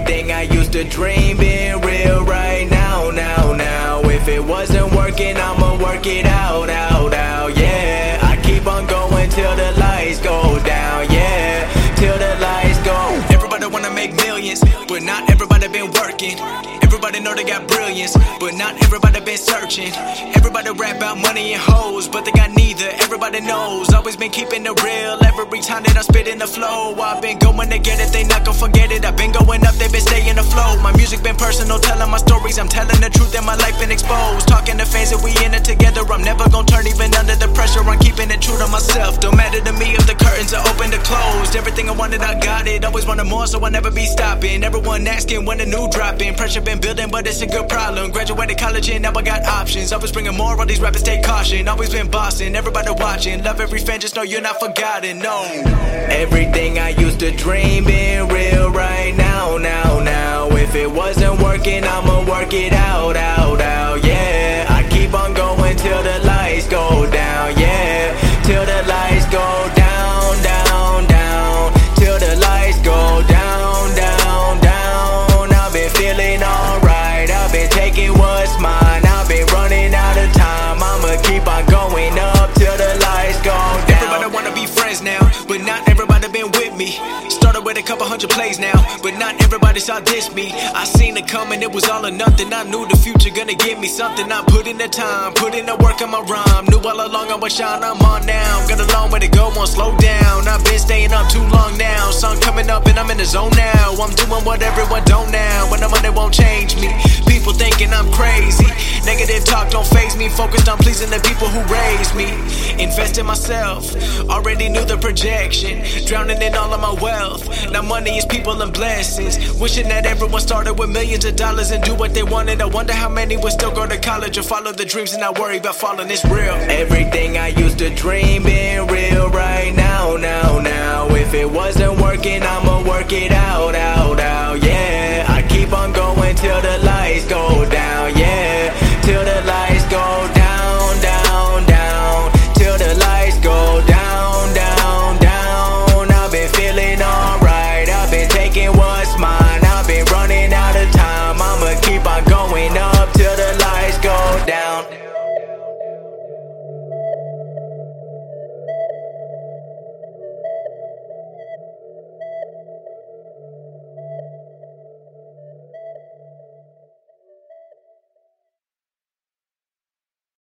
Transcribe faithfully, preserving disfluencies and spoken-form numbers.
Everything I used to dream being real right now, now, now. If it wasn't working, I'ma work it out, out, out, yeah. I keep on going till the lights go down, yeah. Till the lights go. Everybody wanna make millions, but not everybody been working. Everybody know they got brilliance, but not everybody been searching. Everybody rap about money and hoes, but they got neither. Everybody knows, always been keeping it real. Every time that I spit in the flow, I've been going to get it, they not gon' forget it. I've been going up, they been staying afloat. My music been personal, telling my stories. I'm telling the truth and my life been exposed. Talking to fans that we in it together. I'm never gon' turn even under the pressure. I'm keeping it true to myself. Don't matter to me if the curtains are open or closed. Everything I wanted, I got it. Always wanted more, so I'll never be stopping. Everyone asking when a new dropping. Pressure been building, but it's a good problem. Graduated college and now I got options. Always bringing more, all these rappers take caution. Always been bossing, everybody watching. Love every fan, just know you're not forgotten, no. Everything I used to dream being real right now, now, now. If it wasn't working, I'ma work it out, out, out, yeah. I keep on going till the lights go down, yeah. Till the lights go down, down, down. Till the lights go down, down, down. I've been feeling alright, I've been taking what's mine. I've been running out of time, I'ma keep on going up till the lights go down. Everybody wanna be friends now, but not everybody been with me. Started with a couple hundred plays now, but not everybody saw diss me. I seen it coming, it was all or nothing. I knew the future gonna give me something. I put in the time, put in the work on my rhyme. Knew all along I would shine, I'm on now. Got a long way to go, won't slow down. I've been staying up too long now. Sun coming up and I'm in the zone now. I'm doing what everyone don't now. When the money won't change me. People thinking I'm crazy. Negative talk don't faze me. Focused on pleasing the people who raised me. Invest in myself, already knew the projection. Drowning in all of my wealth. Now money is people and blessings. Wishing that everyone started with millions of dollars and do what they wanted. I wonder how many would still go to college or follow the dreams and not worry about falling. It's real. Everything I used to dream being real right now, now, now. If it wasn't working, I'ma work it out, out, out.